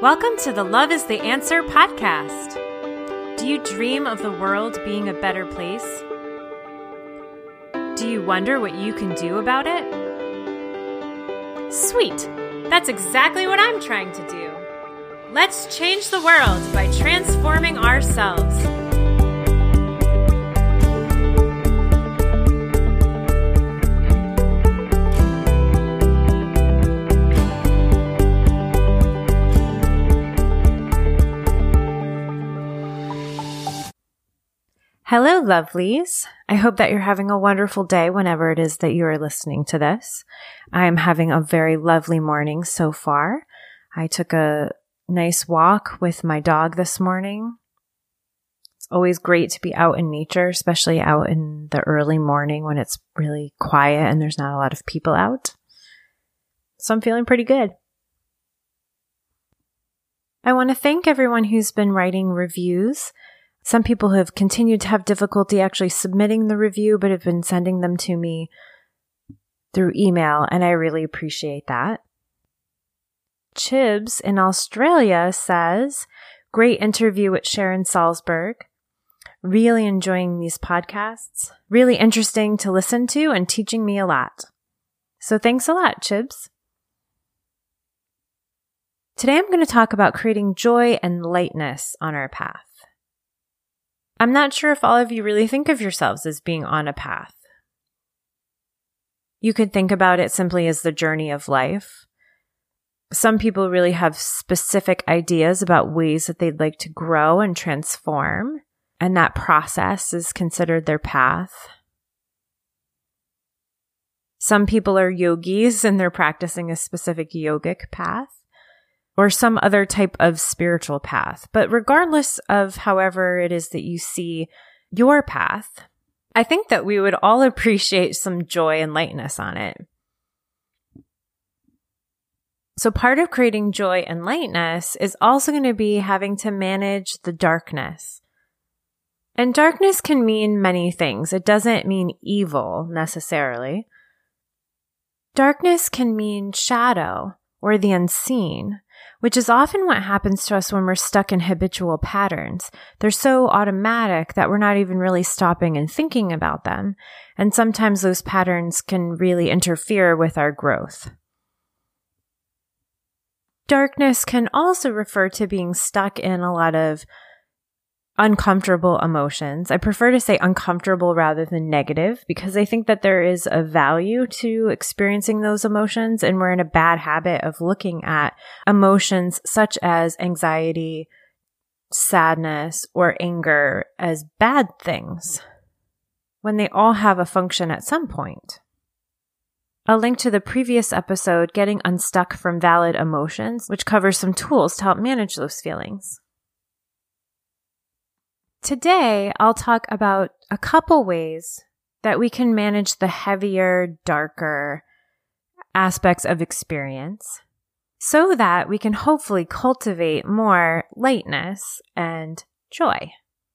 Welcome to the Love is the Answer podcast. Do you dream of the world being a better place? Do you wonder what you can do about it? Sweet! That's exactly what I'm trying to do. Let's change the world by transforming ourselves. Hello, lovelies. I hope that you're having a wonderful day whenever it is that you are listening to this. I am having a very lovely morning so far. I took a nice walk with my dog this morning. It's always great to be out in nature, especially out in the early morning when it's really quiet and there's not a lot of people out. So I'm feeling pretty good. I want to thank everyone who's been writing reviews. Some people have continued to have difficulty actually submitting the review, but have been sending them to me through email, and I really appreciate that. Chibs in Australia says, great interview with Sharon Salzberg. Really enjoying these podcasts. Really interesting to listen to and teaching me a lot. So thanks a lot, Chibs. Today I'm going to talk about creating joy and lightness on our path. I'm not sure if all of you really think of yourselves as being on a path. You could think about it simply as the journey of life. Some people really have specific ideas about ways that they'd like to grow and transform, and that process is considered their path. Some people are yogis and they're practicing a specific yogic path, or some other type of spiritual path. But regardless of however it is that you see your path, I think that we would all appreciate some joy and lightness on it. So part of creating joy and lightness is also going to be having to manage the darkness. And darkness can mean many things. It doesn't mean evil necessarily. Darkness can mean shadow or the unseen, which is often what happens to us when we're stuck in habitual patterns. They're so automatic that we're not even really stopping and thinking about them. And sometimes those patterns can really interfere with our growth. Darkness can also refer to being stuck in a lot of uncomfortable emotions. I prefer to say uncomfortable rather than negative because I think that there is a value to experiencing those emotions, and we're in a bad habit of looking at emotions such as anxiety, sadness, or anger as bad things when they all have a function at some point. I'll link to the previous episode, Getting Unstuck from Valid Emotions, which covers some tools to help manage those feelings. Today, I'll talk about a couple ways that we can manage the heavier, darker aspects of experience so that we can hopefully cultivate more lightness and joy.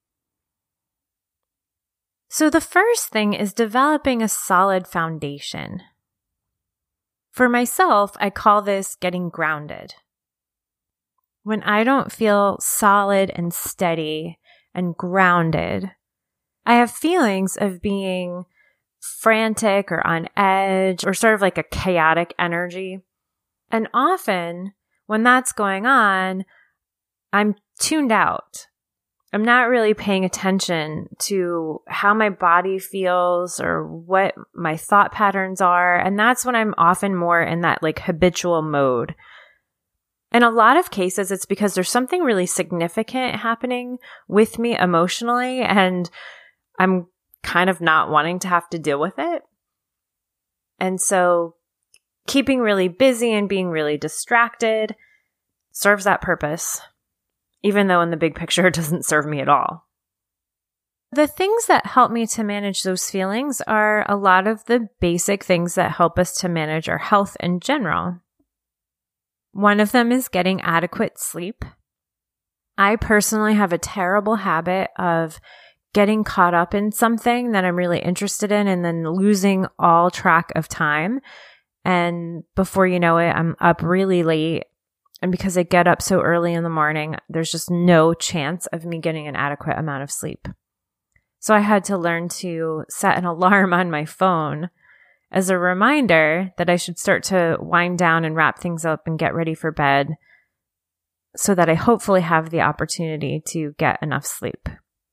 So the first thing is developing a solid foundation. For myself, I call this getting grounded. When I don't feel solid and steady and grounded, I have feelings of being frantic or on edge or sort of like a chaotic energy. And often when that's going on, I'm tuned out. I'm not really paying attention to how my body feels or what my thought patterns are. And that's when I'm often more in that like habitual mode. In a lot of cases, it's because there's something really significant happening with me emotionally, and I'm kind of not wanting to have to deal with it. And so keeping really busy and being really distracted serves that purpose, even though in the big picture it doesn't serve me at all. The things that help me to manage those feelings are a lot of the basic things that help us to manage our health in general. One of them is getting adequate sleep. I personally have a terrible habit of getting caught up in something that I'm really interested in and then losing all track of time. And before you know it, I'm up really late And because I get up so early in the morning, there's just no chance of me getting an adequate amount of sleep. So I had to learn to set an alarm on my phone as a reminder that I should start to wind down and wrap things up and get ready for bed so that I hopefully have the opportunity to get enough sleep.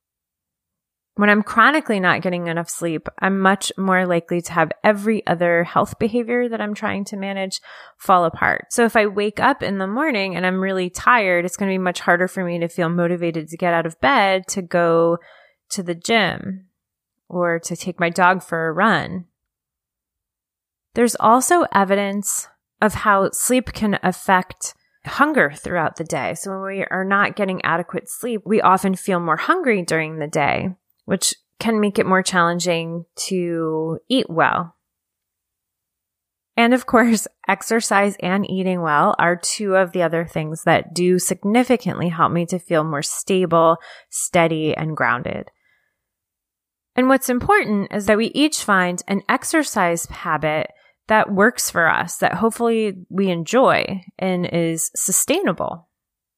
When I'm chronically not getting enough sleep, I'm much more likely to have every other health behavior that I'm trying to manage fall apart. So if I wake up in the morning and I'm really tired, it's going to be much harder for me to feel motivated to get out of bed to go to the gym or to take my dog for a run. There's also evidence of how sleep can affect hunger throughout the day. So when we are not getting adequate sleep, we often feel more hungry during the day, which can make it more challenging to eat well. And of course, exercise and eating well are two of the other things that do significantly help me to feel more stable, steady, and grounded. And what's important is that we each find an exercise habit that works for us, that hopefully we enjoy and is sustainable.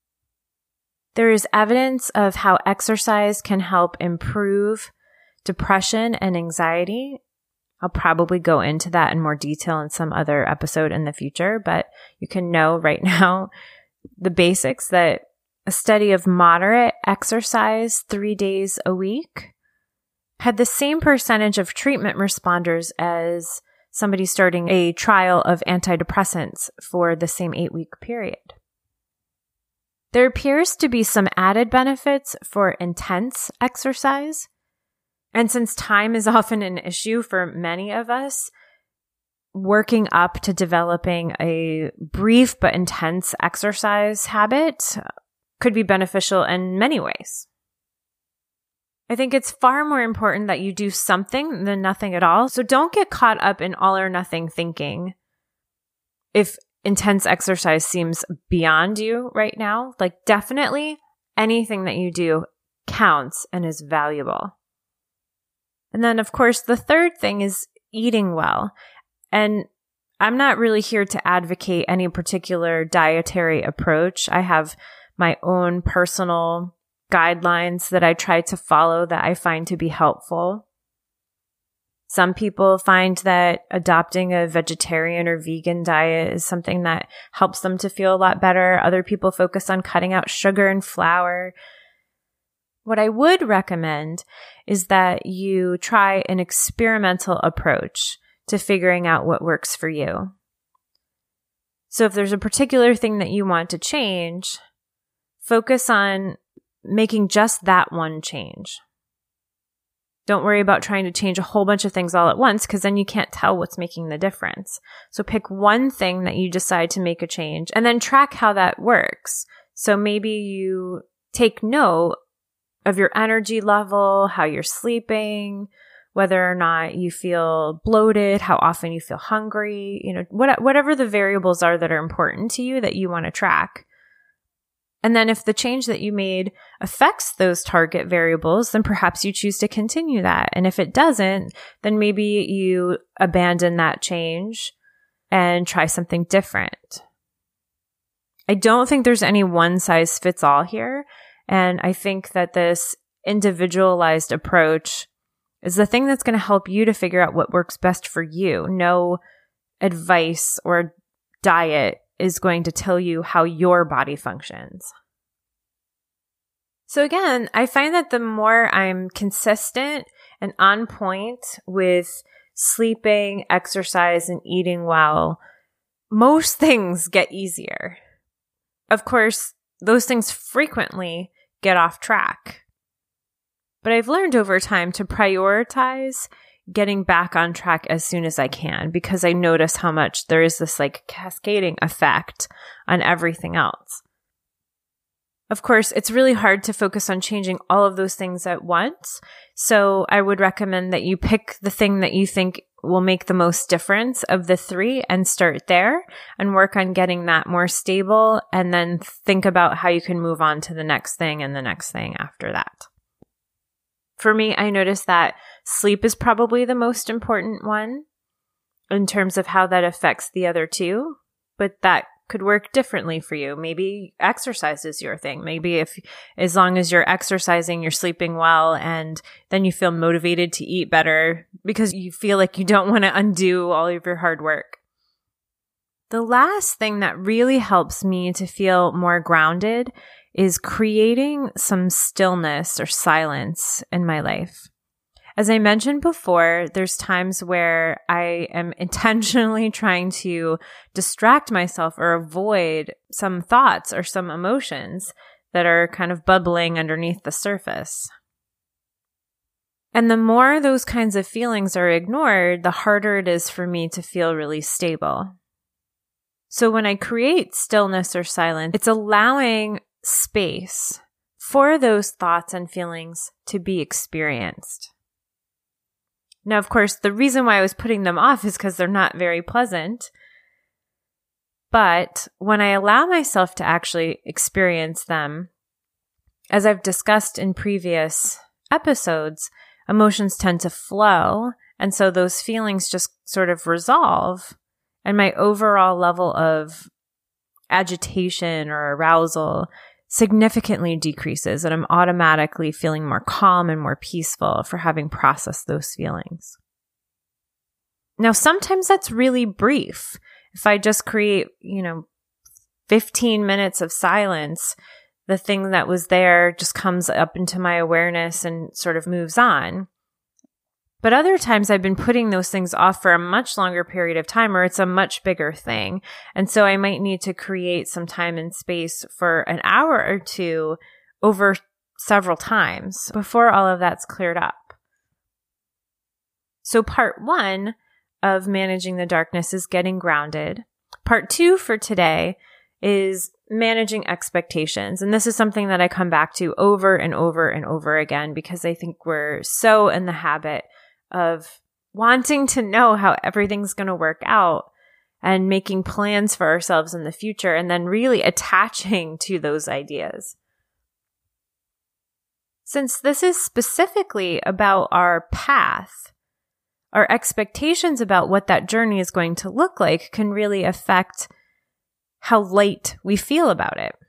There is evidence of how exercise can help improve depression and anxiety. I'll probably go into that in more detail in some other episode in the future, but you can know right now the basics that a study of moderate exercise 3 days a week had the same percentage of treatment responders as somebody starting a trial of antidepressants for the same 8-week period. There appears to be some added benefits for intense exercise. And since time is often an issue for many of us, working up to developing a brief but intense exercise habit could be beneficial in many ways. I think it's far more important that you do something than nothing at all. So don't get caught up in all or nothing thinking. If intense exercise seems beyond you right now, like definitely anything that you do counts and is valuable. And then, of course, the third thing is eating well. And I'm not really here to advocate any particular dietary approach. I have my own personal guidelines that I try to follow that I find to be helpful. Some people find that adopting a vegetarian or vegan diet is something that helps them to feel a lot better. Other people focus on cutting out sugar and flour. What I would recommend is that you try an experimental approach to figuring out what works for you. So if there's a particular thing that you want to change, focus on making just that one change. Don't worry about trying to change a whole bunch of things all at once, because then you can't tell what's making the difference. So pick one thing that you decide to make a change and then track how that works. So maybe you take note of your energy level, how you're sleeping, whether or not you feel bloated, how often you feel hungry, whatever the variables are that are important to you that you want to track. And then if the change that you made affects those target variables, then perhaps you choose to continue that. And if it doesn't, then maybe you abandon that change and try something different. I don't think there's any one size fits all here. And I think that this individualized approach is the thing that's going to help you to figure out what works best for you. No advice or diet is going to tell you how your body functions. So again, I find that the more I'm consistent and on point with sleeping, exercise, and eating well, most things get easier. Of course, those things frequently get off track. But I've learned over time to prioritize getting back on track as soon as I can, because I notice how much there is this cascading effect on everything else. Of course, it's really hard to focus on changing all of those things at once. So I would recommend that you pick the thing that you think will make the most difference of the three and start there and work on getting that more stable, and then think about how you can move on to the next thing and the next thing after that. For me, I noticed that sleep is probably the most important one in terms of how that affects the other two, but that could work differently for you. Maybe exercise is your thing. Maybe as long as you're exercising, you're sleeping well, and then you feel motivated to eat better because you feel like you don't want to undo all of your hard work. The last thing that really helps me to feel more grounded is creating some stillness or silence in my life. As I mentioned before, there's times where I am intentionally trying to distract myself or avoid some thoughts or some emotions that are kind of bubbling underneath the surface. And the more those kinds of feelings are ignored, the harder it is for me to feel really stable. So when I create stillness or silence, it's allowing space for those thoughts and feelings to be experienced. Now, of course, the reason why I was putting them off is because they're not very pleasant. But when I allow myself to actually experience them, as I've discussed in previous episodes, emotions tend to flow. And so those feelings just sort of resolve. And my overall level of agitation or arousal significantly decreases, and I'm automatically feeling more calm and more peaceful for having processed those feelings. Now, sometimes that's really brief. If I just create, 15 minutes of silence, the thing that was there just comes up into my awareness and sort of moves on. But other times I've been putting those things off for a much longer period of time, or it's a much bigger thing. And so I might need to create some time and space for an hour or two over several times before all of that's cleared up. So part 1 of managing the darkness is getting grounded. Part 2 for today is managing expectations. And this is something that I come back to over and over and over again, because I think we're so in the habit of wanting to know how everything's going to work out and making plans for ourselves in the future, and then really attaching to those ideas. Since this is specifically about our path, our expectations about what that journey is going to look like can really affect how light we feel about it.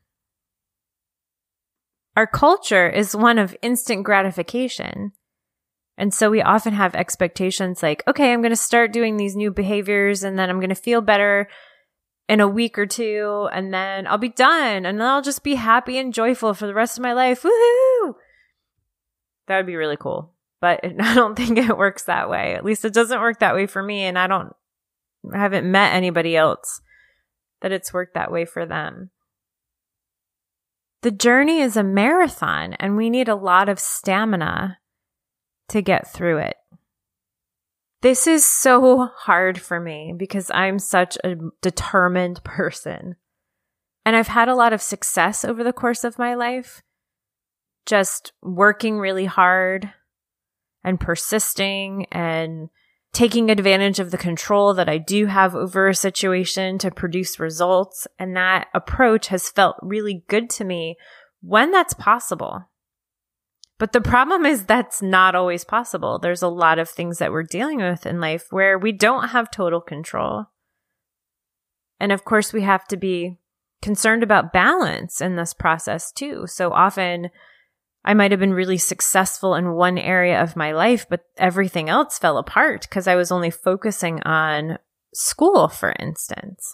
Our culture is one of instant gratification. And so we often have expectations like, okay, I'm going to start doing these new behaviors, and then I'm going to feel better in a week or two, and then I'll be done, and then I'll just be happy and joyful for the rest of my life. Woohoo! That would be really cool. But I don't think it works that way. At least it doesn't work that way for me, and I haven't met anybody else that it's worked that way for them. The journey is a marathon, and we need a lot of stamina to get through it. This is so hard for me because I'm such a determined person. And I've had a lot of success over the course of my life, just working really hard and persisting and taking advantage of the control that I do have over a situation to produce results. And that approach has felt really good to me when that's possible. But the problem is that's not always possible. There's a lot of things that we're dealing with in life where we don't have total control. And of course, we have to be concerned about balance in this process too. So often I might have been really successful in one area of my life, but everything else fell apart because I was only focusing on school, for instance.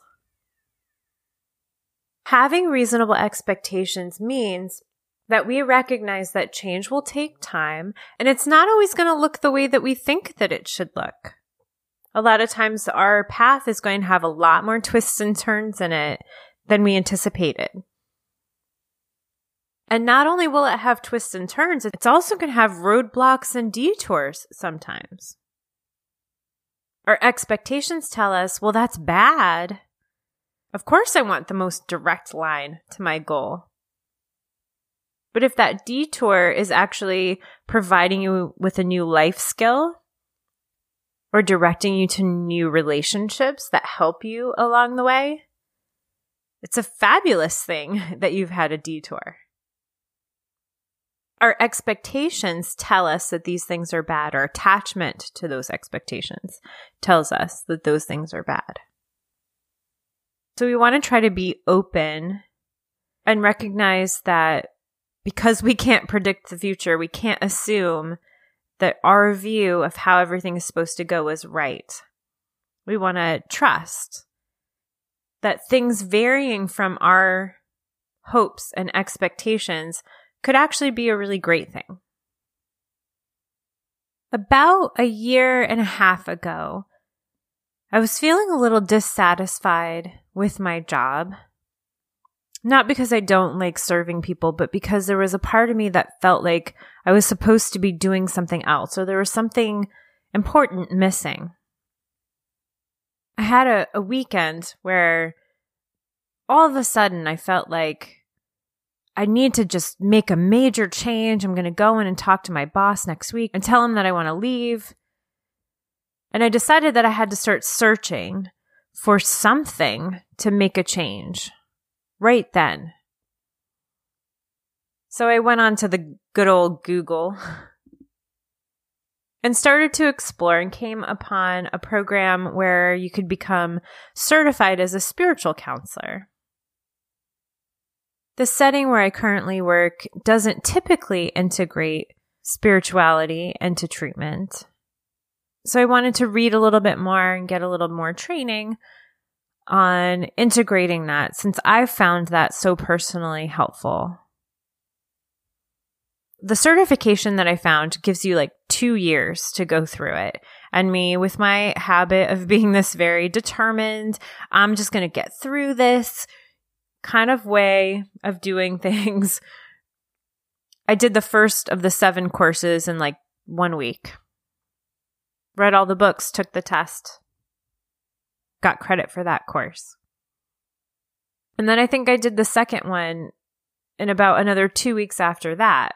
Having reasonable expectations means that we recognize that change will take time, and it's not always going to look the way that we think that it should look. A lot of times our path is going to have a lot more twists and turns in it than we anticipated. And not only will it have twists and turns, it's also going to have roadblocks and detours sometimes. Our expectations tell us, well, that's bad. Of course I want the most direct line to my goal. But if that detour is actually providing you with a new life skill or directing you to new relationships that help you along the way, it's a fabulous thing that you've had a detour. Our expectations tell us that these things are bad. Our attachment to those expectations tells us that those things are bad. So we want to try to be open and recognize that because we can't predict the future, we can't assume that our view of how everything is supposed to go is right. We want to trust that things varying from our hopes and expectations could actually be a really great thing. About a year and a half ago, I was feeling a little dissatisfied with my job. Not because I don't like serving people, but because there was a part of me that felt like I was supposed to be doing something else, or there was something important missing. I had a weekend where all of a sudden I felt like I need to just make a major change. I'm going to go in and talk to my boss next week and tell him that I want to leave. And I decided that I had to start searching for something to make a change right then. So I went on to the good old Google and started to explore and came upon a program where you could become certified as a spiritual counselor. The setting where I currently work doesn't typically integrate spirituality into treatment. So I wanted to read a little bit more and get a little more training on integrating that, since I've found that so personally helpful. The certification that I found gives you like 2 years to go through it. And me, with my habit of being this very determined, I'm just going to get through this kind of way of doing things. I did the first of the 7 courses in like 1 week. Read all the books, took the test. Got credit for that course. And then I think I did the second one in about another 2 weeks after that.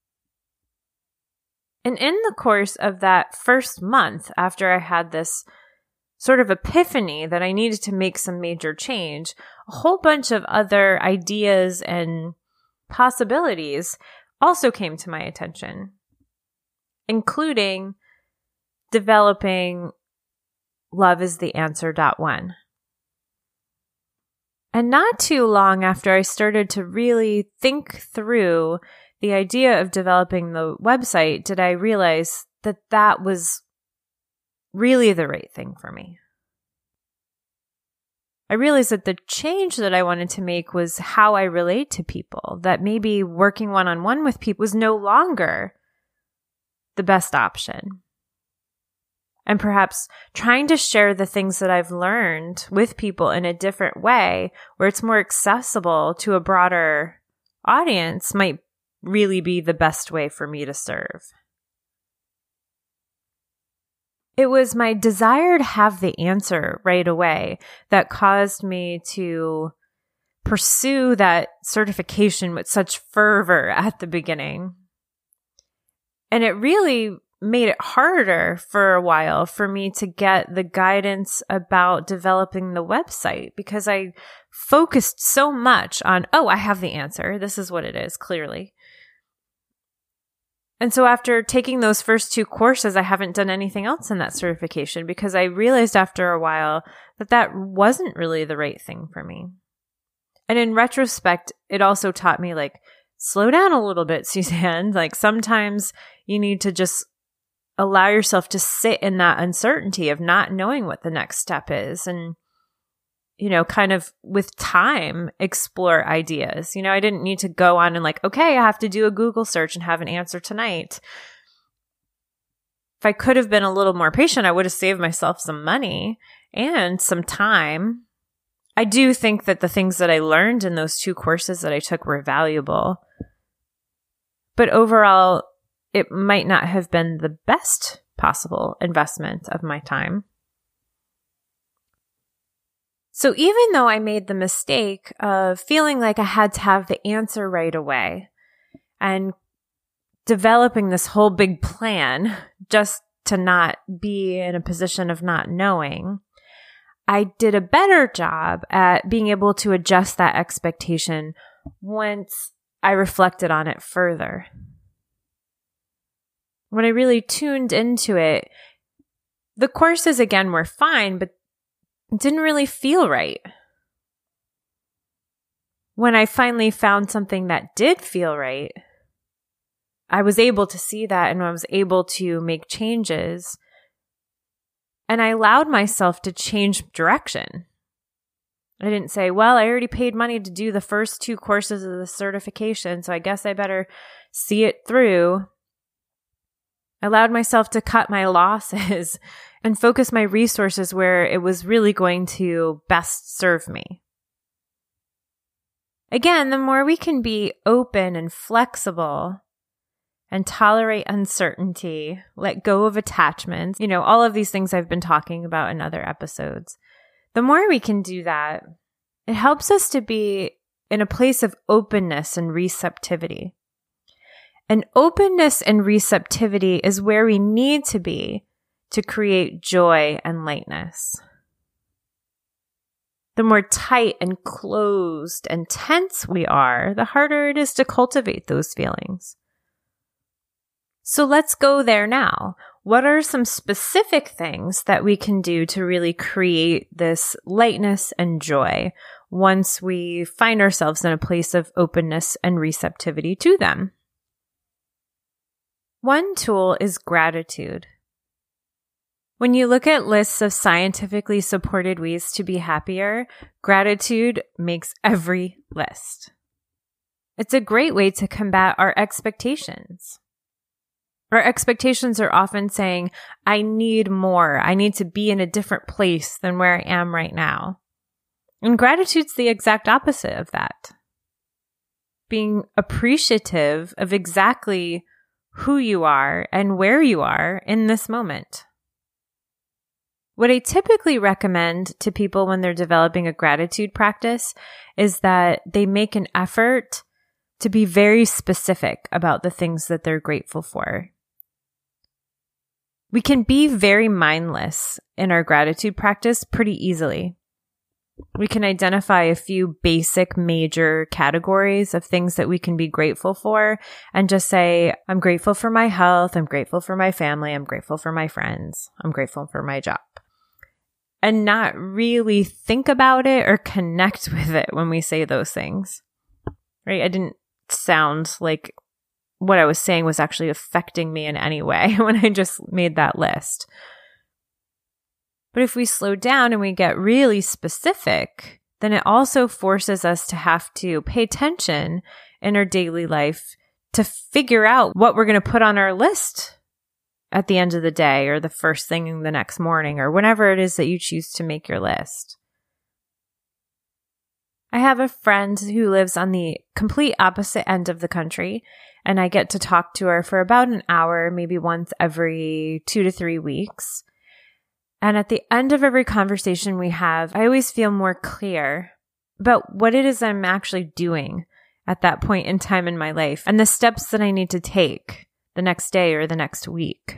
And in the course of that first month, after I had this sort of epiphany that I needed to make some major change, a whole bunch of other ideas and possibilities also came to my attention, including developing Love is the Answer.1. And not too long after I started to really think through the idea of developing the website, did I realize that that was really the right thing for me. I realized that the change that I wanted to make was how I relate to people, that maybe working one-on-one with people was no longer the best option. And perhaps trying to share the things that I've learned with people in a different way, where it's more accessible to a broader audience, might really be the best way for me to serve. It was my desire to have the answer right away that caused me to pursue that certification with such fervor at the beginning. And it really made it harder for a while for me to get the guidance about developing the website, because I focused so much on, oh, I have the answer. This is what it is, clearly. And so after taking those first 2 courses, I haven't done anything else in that certification, because I realized after a while that that wasn't really the right thing for me. And in retrospect, it also taught me, like, slow down a little bit, Suzanne. Like, sometimes you need to just allow yourself to sit in that uncertainty of not knowing what the next step is, and, you know, kind of with time, explore ideas. You know, I didn't need to go on and like, okay, I have to do a Google search and have an answer tonight. If I could have been a little more patient, I would have saved myself some money and some time. I do think that the things that I learned in those 2 courses that I took were valuable. But overall, it might not have been the best possible investment of my time. So even though I made the mistake of feeling like I had to have the answer right away and developing this whole big plan just to not be in a position of not knowing, I did a better job at being able to adjust that expectation once I reflected on it further. When I really tuned into it, the courses again were fine, but it didn't really feel right. when I finally found something that did feel right, I was able to see that and I was able to make changes. And I allowed myself to change direction. I didn't say, well, I already paid money to do the first 2 courses of the certification, so I guess I better see it through. I allowed myself to cut my losses and focus my resources where it was really going to best serve me. Again, the more we can be open and flexible and tolerate uncertainty, let go of attachments, all of these things I've been talking about in other episodes. The more we can do that, it helps us to be in a place of openness and receptivity. And openness and receptivity is where we need to be to create joy and lightness. The more tight and closed and tense we are, the harder it is to cultivate those feelings. So let's go there now. What are some specific things that we can do to really create this lightness and joy once we find ourselves in a place of openness and receptivity to them? One tool is gratitude. When you look at lists of scientifically supported ways to be happier, gratitude makes every list. It's a great way to combat our expectations. Our expectations are often saying, I need more. I need to be in a different place than where I am right now. And gratitude's the exact opposite of that. Being appreciative of exactly who you are and where you are in this moment. What I typically recommend to people when they're developing a gratitude practice is that they make an effort to be very specific about the things that they're grateful for. We can be very mindless in our gratitude practice pretty easily. We can identify a few basic major categories of things that we can be grateful for and just say, I'm grateful for my health, I'm grateful for my family, I'm grateful for my friends, I'm grateful for my job. And not really think about it or connect with it when we say those things. Right? I didn't sound like what I was saying was actually affecting me in any way when I just made that list. But if we slow down and we get really specific, then it also forces us to have to pay attention in our daily life to figure out what we're going to put on our list at the end of the day or the first thing the next morning or whenever it is that you choose to make your list. I have a friend who lives on the complete opposite end of the country, and I get to talk to her for about an hour, maybe once every 2 to 3 weeks. And at the end of every conversation we have, I always feel more clear about what it is I'm actually doing at that point in time in my life and the steps that I need to take the next day or the next week.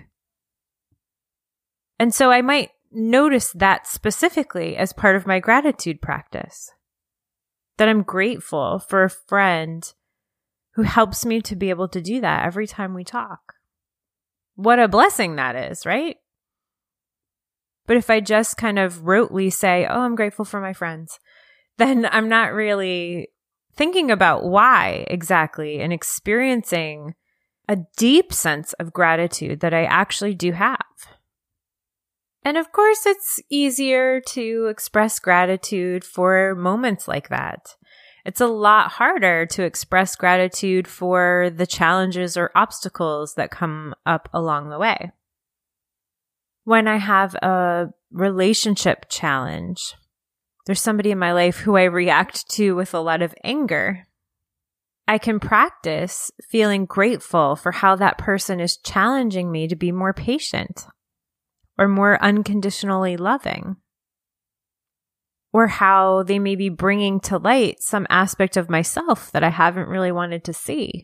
And so I might notice that specifically as part of my gratitude practice. That I'm grateful for a friend who helps me to be able to do that every time we talk. What a blessing that is, right? But if I just kind of rotely say, oh, I'm grateful for my friends, then I'm not really thinking about why exactly and experiencing a deep sense of gratitude that I actually do have. And of course, it's easier to express gratitude for moments like that. It's a lot harder to express gratitude for the challenges or obstacles that come up along the way. When I have a relationship challenge, there's somebody in my life who I react to with a lot of anger. I can practice feeling grateful for how that person is challenging me to be more patient or more unconditionally loving, or how they may be bringing to light some aspect of myself that I haven't really wanted to see.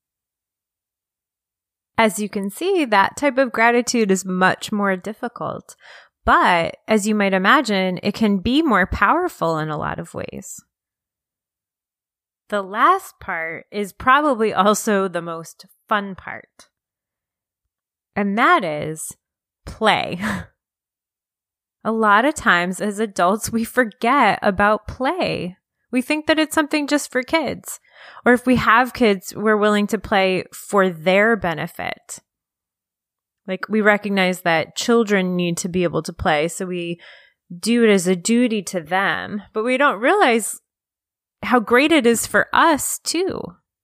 As you can see, that type of gratitude is much more difficult, but as you might imagine, it can be more powerful in a lot of ways. The last part is probably also the most fun part, and that is play. A lot of times as adults, we forget about play. We think that it's something just for kids. Or if we have kids, we're willing to play for their benefit. Like, we recognize that children need to be able to play, so we do it as a duty to them, but we don't realize how great it is for us too.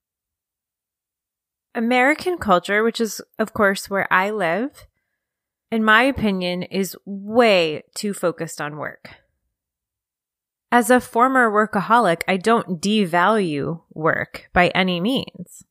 American culture, which is, of course, where I live, in my opinion, is way too focused on work. As a former workaholic, I don't devalue work by any means.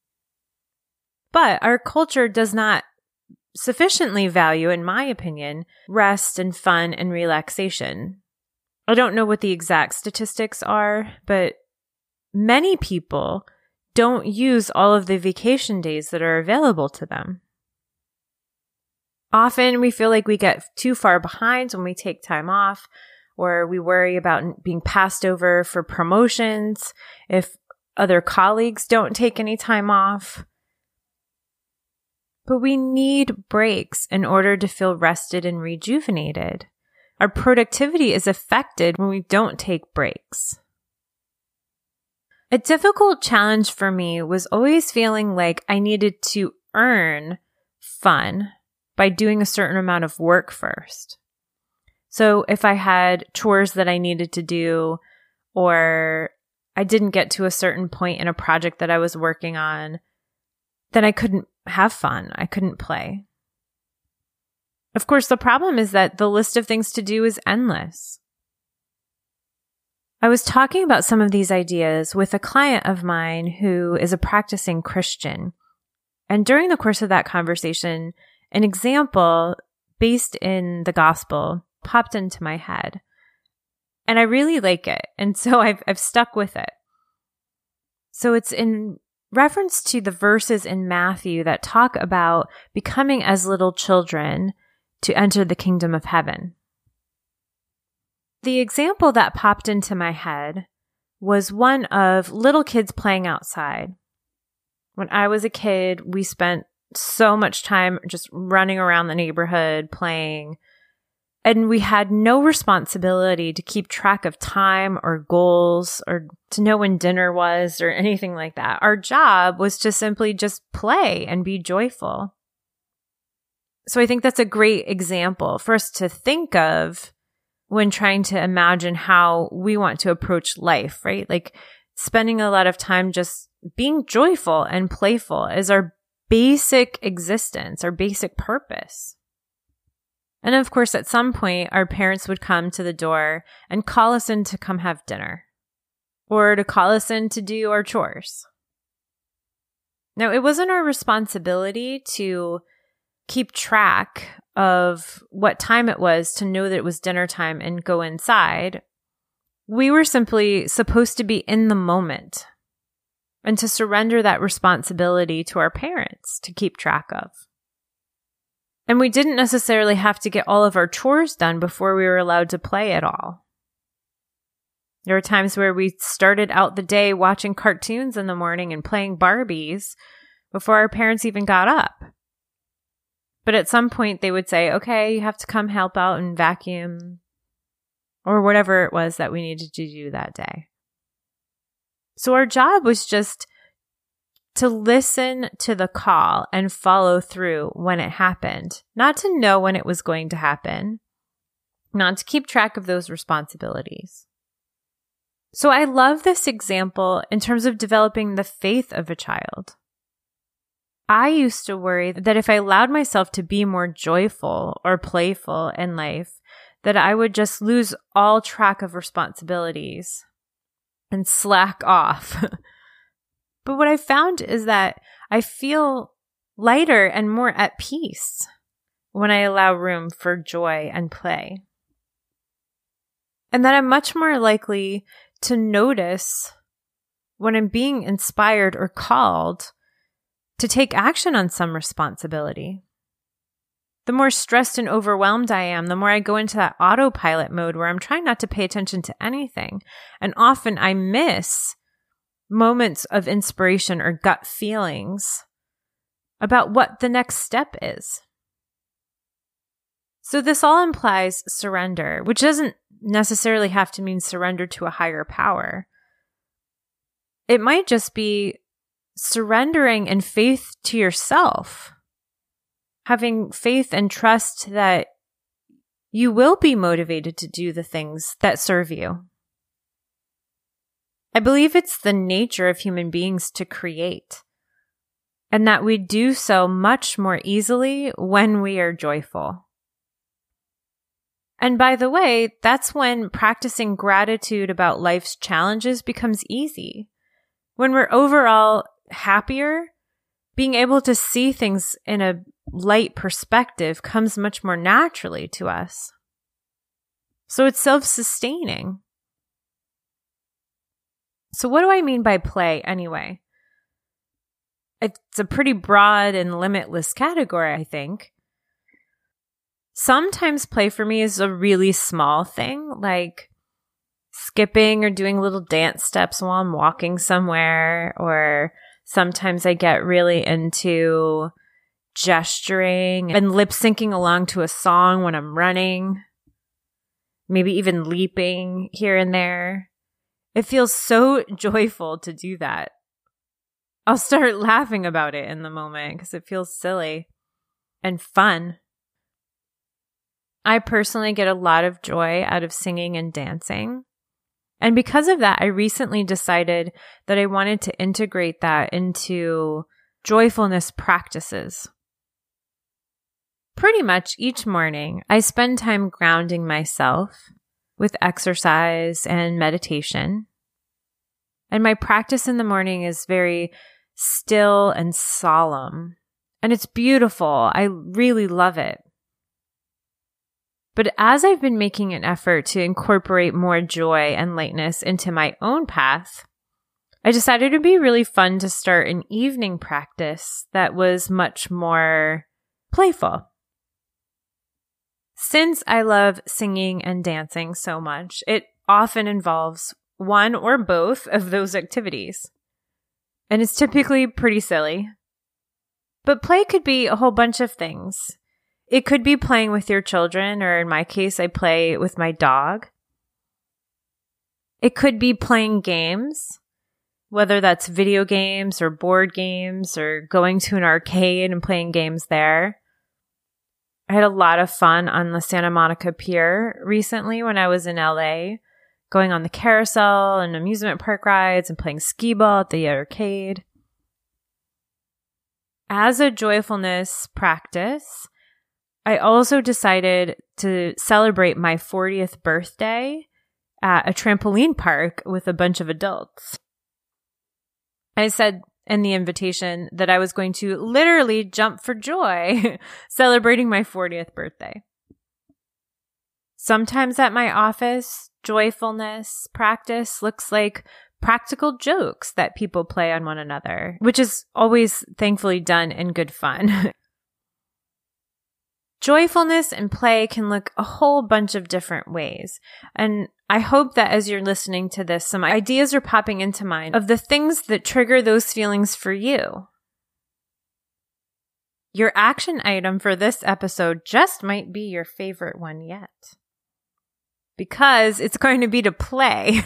But our culture does not sufficiently value, in my opinion, rest and fun and relaxation. I don't know what the exact statistics are, but many people don't use all of the vacation days that are available to them. Often we feel like we get too far behind when we take time off, or we worry about being passed over for promotions if other colleagues don't take any time off. But we need breaks in order to feel rested and rejuvenated. Our productivity is affected when we don't take breaks. A difficult challenge for me was always feeling like I needed to earn fun by doing a certain amount of work first. So if I had chores that I needed to do, or I didn't get to a certain point in a project that I was working on, then I couldn't have fun. I couldn't play. Of course, the problem is that the list of things to do is endless. I was talking about some of these ideas with a client of mine who is a practicing Christian. And during the course of that conversation, an example based in the gospel popped into my head. And I really like it. And so I've stuck with it. So it's in reference to the verses in Matthew that talk about becoming as little children to enter the kingdom of heaven. The example that popped into my head was one of little kids playing outside. When I was a kid, we spent so much time just running around the neighborhood playing, and we had no responsibility to keep track of time or goals or to know when dinner was or anything like that. Our job was to simply just play and be joyful. So I think that's a great example for us to think of when trying to imagine how we want to approach life, right? Like spending a lot of time just being joyful and playful is our basic existence, our basic purpose. And of course, at some point, our parents would come to the door and call us in to come have dinner or to call us in to do our chores. Now, it wasn't our responsibility to keep track of what time it was to know that it was dinner time and go inside. We were simply supposed to be in the moment and to surrender that responsibility to our parents to keep track of. And we didn't necessarily have to get all of our chores done before we were allowed to play at all. There were times where we started out the day watching cartoons in the morning and playing Barbies before our parents even got up. But at some point they would say, okay, you have to come help out and vacuum or whatever it was that we needed to do that day. So our job was just to listen to the call and follow through when it happened, not to know when it was going to happen, not to keep track of those responsibilities. So I love this example in terms of developing the faith of a child. I used to worry that if I allowed myself to be more joyful or playful in life, that I would just lose all track of responsibilities and slack off. But what I found is that I feel lighter and more at peace when I allow room for joy and play. And that I'm much more likely to notice when I'm being inspired or called to take action on some responsibility. The more stressed and overwhelmed I am, the more I go into that autopilot mode where I'm trying not to pay attention to anything. And often I miss moments of inspiration or gut feelings about what the next step is. So this all implies surrender, which doesn't necessarily have to mean surrender to a higher power. It might just be surrendering in faith to yourself, having faith and trust that you will be motivated to do the things that serve you. I believe it's the nature of human beings to create, and that we do so much more easily when we are joyful. And by the way, that's when practicing gratitude about life's challenges becomes easy. When we're overall happier, being able to see things in a light perspective comes much more naturally to us. So it's self-sustaining. So what do I mean by play anyway? It's a pretty broad and limitless category, I think. Sometimes play for me is a really small thing, like skipping or doing little dance steps while I'm walking somewhere, or sometimes I get really into gesturing and lip syncing along to a song when I'm running, maybe even leaping here and there. It feels so joyful to do that. I'll start laughing about it in the moment because it feels silly and fun. I personally get a lot of joy out of singing and dancing. And because of that, I recently decided that I wanted to integrate that into joyfulness practices. Pretty much each morning, I spend time grounding myself with exercise and meditation. And my practice in the morning is very still and solemn. And it's beautiful. I really love it. But as I've been making an effort to incorporate more joy and lightness into my own path, I decided it would be really fun to start an evening practice that was much more playful. Since I love singing and dancing so much, it often involves one or both of those activities. And it's typically pretty silly. But play could be a whole bunch of things. It could be playing with your children, or in my case, I play with my dog. It could be playing games, whether that's video games or board games or going to an arcade and playing games there. I had a lot of fun on the Santa Monica Pier recently when I was in LA, going on the carousel and amusement park rides and playing skee ball at the arcade. As a joyfulness practice, I also decided to celebrate my 40th birthday at a trampoline park with a bunch of adults. I said in the invitation that I was going to literally jump for joy celebrating my 40th birthday. Sometimes at my office, joyfulness practice looks like practical jokes that people play on one another, which is always thankfully done in good fun. Joyfulness and play can look a whole bunch of different ways. And I hope that as you're listening to this, some ideas are popping into mind of the things that trigger those feelings for you. Your action item for this episode just might be your favorite one yet, because it's going to be to play.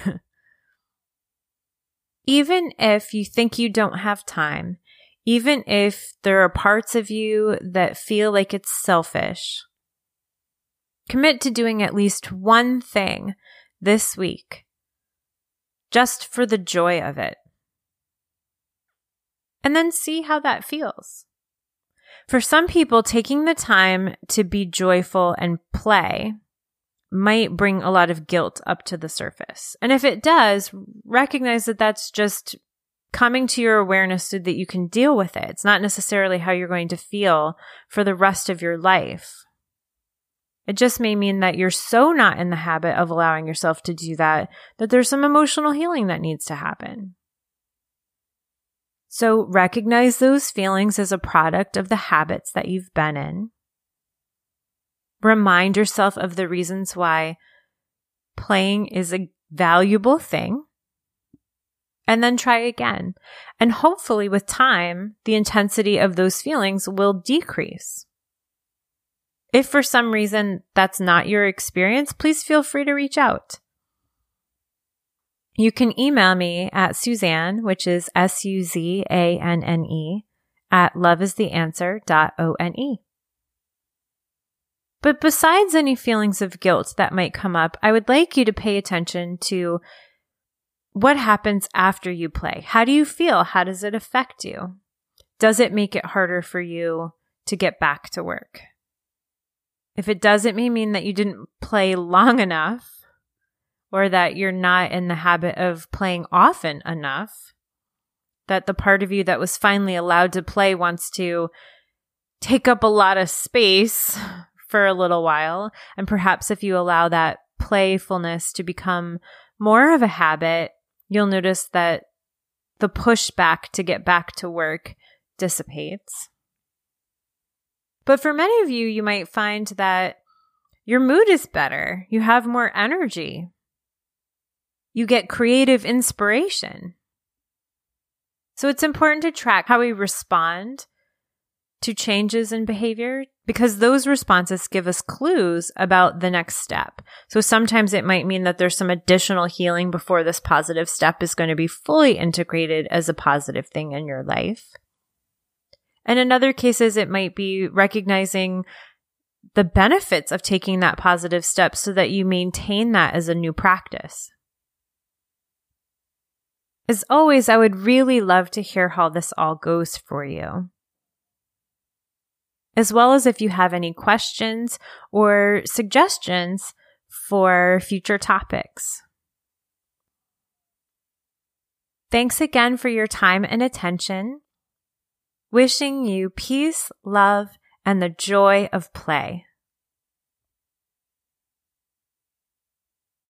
Even if you think you don't have time, even if there are parts of you that feel like it's selfish, commit to doing at least one thing this week, just for the joy of it. And then see how that feels. For some people, taking the time to be joyful and play might bring a lot of guilt up to the surface. And if it does, recognize that that's just coming to your awareness so that you can deal with it. It's not necessarily how you're going to feel for the rest of your life. It just may mean that you're so not in the habit of allowing yourself to do that, that there's some emotional healing that needs to happen. So recognize those feelings as a product of the habits that you've been in. Remind yourself of the reasons why playing is a valuable thing. And then try again. And hopefully with time, the intensity of those feelings will decrease. If for some reason that's not your experience, please feel free to reach out. You can email me at Suzanne, which is SUZANNE, at loveistheanswer.one. But besides any feelings of guilt that might come up, I would like you to pay attention to what happens after you play. How do you feel? How does it affect you? Does it make it harder for you to get back to work? If it does, it may mean that you didn't play long enough, or that you're not in the habit of playing often enough, that the part of you that was finally allowed to play wants to take up a lot of space for a little while. And perhaps if you allow that playfulness to become more of a habit, you'll notice that the pushback to get back to work dissipates. But for many of you, you might find that your mood is better. You have more energy. You get creative inspiration. So it's important to track how we respond to changes in behavior, because those responses give us clues about the next step. So sometimes it might mean that there's some additional healing before this positive step is going to be fully integrated as a positive thing in your life. And in other cases, it might be recognizing the benefits of taking that positive step so that you maintain that as a new practice. As always, I would really love to hear how this all goes for you, as well as if you have any questions or suggestions for future topics. Thanks again for your time and attention. Wishing you peace, love, and the joy of play.